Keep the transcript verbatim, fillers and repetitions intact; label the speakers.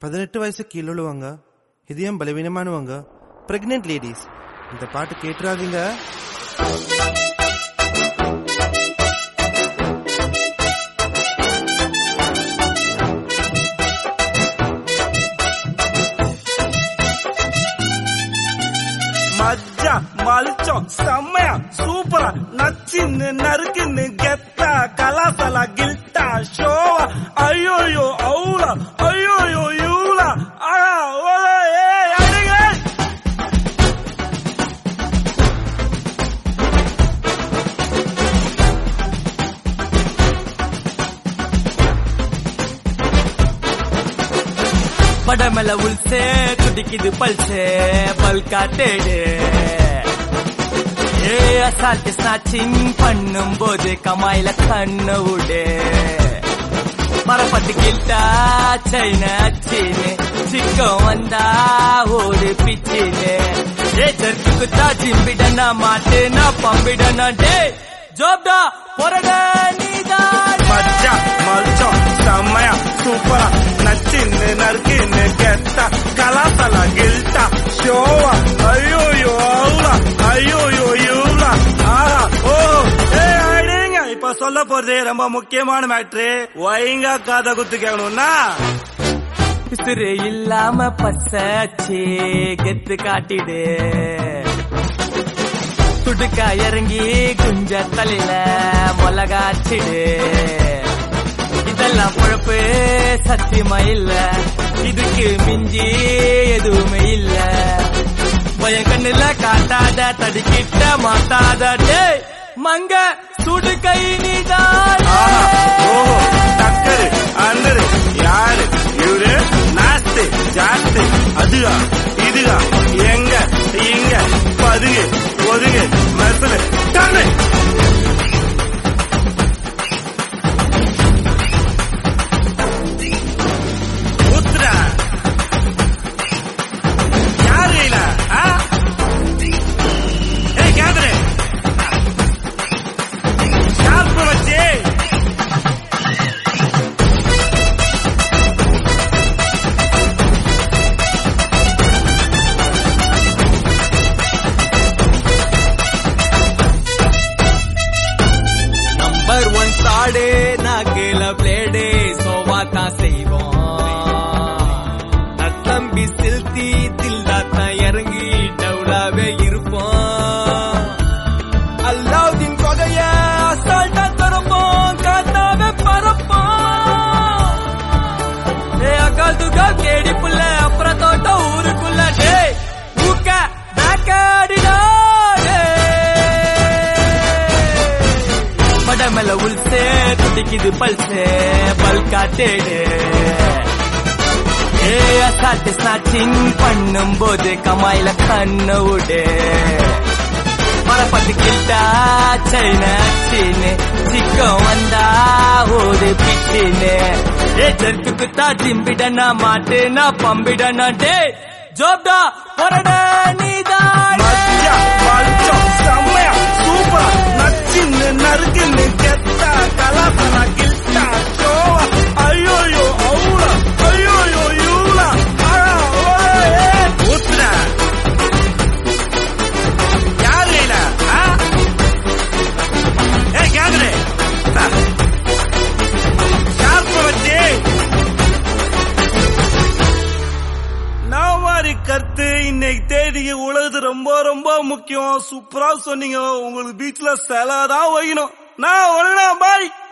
Speaker 1: பதினெட்டு வயசு கீழுள்ளவங்க, இதயம் பலவீனமானவங்க, பிரெக்னென்ட் லேடிஸ் இந்த பாட்டு கேட்டுறாதீங்க.
Speaker 2: மஜ்ஜா மல்ச்சம் செம்மையா சூப்பரா நச்சின்னு நறுக்குன்னு கெத்தா கலாசலா கில்ட்டா ஷோவா ஐயோயோ அவுலா ஐயோயோ யூலா ஆனா ஓலே ஏய் அடிங்க.
Speaker 3: படமல உள்சே துடிக்குது பல்சே பல்கா தேடு ஏ அசால்ட் ஸ்நாச்சிங் பண்ணும் போது கமாயில கண்ணு விடு மரப்பட்டு கில்ட்டா சைன அச்சின்னு சிக்கம் வந்தா ஒரு பிச்சின்னு ஏ சர்க்கு தா ஜிம்பிடனா மாட்டேனா பம்பிடனா டே ஜோப்டா பொறட நீதான்.
Speaker 2: மஜ்ஜா மல்ச்சம் செம்மையா சூப்பரா நச்சின்னு நறுக்குன்னு கெத்தா கலாசலா கில்ட்டா ஷோவா ஐயோயோ அவுலா ஐயோயோ யூலா ஆஹா ஓ ஏ அடிங்க. இப்ப சொல்ல போறது ரொம்ப முக்கியமான மேட்ரு. ஒயங்கா காதை குத்து கேட்கணும்னா
Speaker 3: பிசுறு இல்லாம பசாச்சு கெத்து காட்டிடு துடுக்கா இறங்கி குஞ்ச தலையில மொளகாச்சிடு இதெல்லாம் பொழப்பு சத்தியமா இல்ல இதுக்கு மிஞ்சி எதுவுமே இல்ல பயம் கண்ணுல காட்டாத தடுக்கிட்ட மாட்டாத டே மங்க சுடு கை நீதான்.
Speaker 2: ஓஹோ டக்கரு அண்ணரு யாரு இவரு நாஸ்து ஜாஸ்தி அதுகா இதுகா எங்க இங்க பதுகு ஒதுகு மெசரு டன்னு ஊத்துடா யாரு இல்ல ஏ கேதுரு ஷார்ப்பு வச்சு
Speaker 3: நம்பர் ஒன் சாடு நாக்குல பிளேடு சோவாத்தா செய்வோம் தம்பி செலுத்தி தில்தாத்தான் இறங்கி டவுலாவே இருப்போம் அல்லாவுதீன் கொகைய அசால்ட்டா தரப்போம் காத்தாவே பரப்போம் ஏ அக்கால் துக்கா கேடி புள்ள அப்புறம் தோட்டம் ஊருக்குள்ள டே ஊக்க பேக்காடிடா படமல உள்சே துடிக்குது பல்சே பல்கா தேடு ஏ அசால்ட் ஸ்நாச்சிங் பண்ணும் போது கமாயில கண்ணு விடு மரப்பட்டு கில்ட்டா சைன அச்சின்னு சிக்கம் வந்தா ஒரு பிச்சின்னு ஏ சர்க்கு தா ஜிம்பிடனா மாட்டேனா பம்பிடனா டே ஜோப்டா பொறட நீதான்.
Speaker 2: மஜ்ஜா மல்ச்சம் செம்மையா சூப்பரா நச்சின்னு நறுக்குன்னு கெத்தா கலாசலா கில்ட்டா ஷோவா ஐயோயோ அவுலா ஐயோயோ யூலா ஆனா ஓலே ஊத்துடா யாரு இல்ல ஏ கேதுரு ஷார்ப்பு வச்சு நான் மாதிரி கருத்து இன்னைக்கு தேதிக்கு உலகத்து ரொம்ப ரொம்ப முக்கியம். சூப்பரா சொன்னீங்க. உங்களுக்கு பீச்ல செலதான் வைக்கணும். நான் ஒழுங்கா பாய்.